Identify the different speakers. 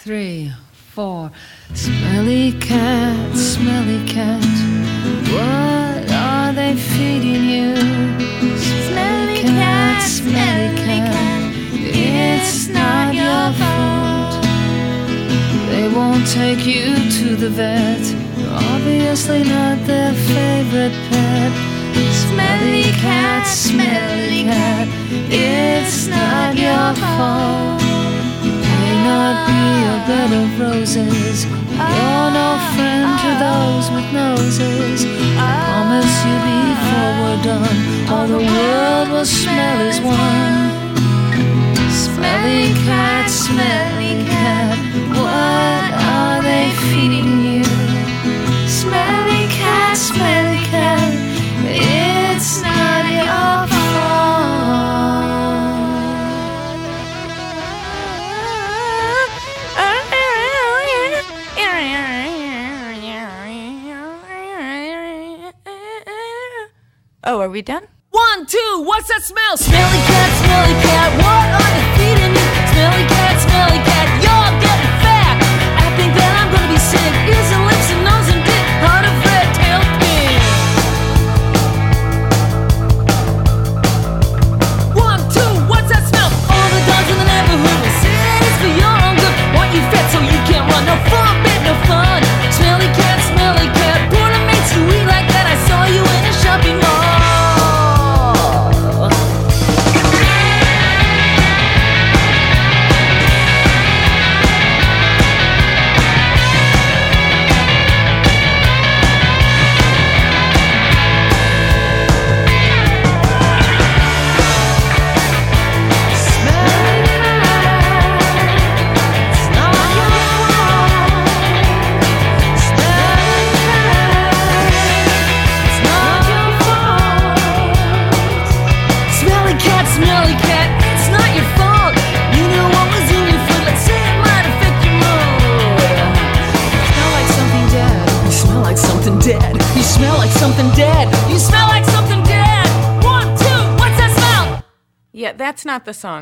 Speaker 1: 3, 4. Smelly cat, what are they feeding you?
Speaker 2: Smelly cat,
Speaker 1: it's not your fault. They won't take you to the vet. You're obviously not their favorite pet. Smelly cat, it's not your fault. May not be a bed of roses. You're no friend to those with noses. I promise you before we're done, all the world will smell as one. Smelly cat, what are they feeding you? Smelly cat, it's not your fault.
Speaker 2: Oh, are we done?
Speaker 1: 1, 2, what's that smell?
Speaker 2: Smelly cat, what are they feeding you? Smelly cat, you're getting fat. I think that I'm gonna be sick. Ears and lips and nose and dick, heart of red tail pig.
Speaker 1: 1, 2, what's that smell?
Speaker 2: All the dogs in the neighborhood will say it's for your own good. Want you fat so you can't run. No fun, bit no fun. Smelly cat, Born makes you eat like that. I saw you in a shopping mall. Smelly cat, it's not your fault. You knew what was in your food. Let's say it might affect your mood. You smell like something dead.
Speaker 1: You smell like something dead.
Speaker 2: You smell like something dead. You smell like something dead.
Speaker 1: 1, 2, what's that smell?
Speaker 2: Yeah, that's not the song.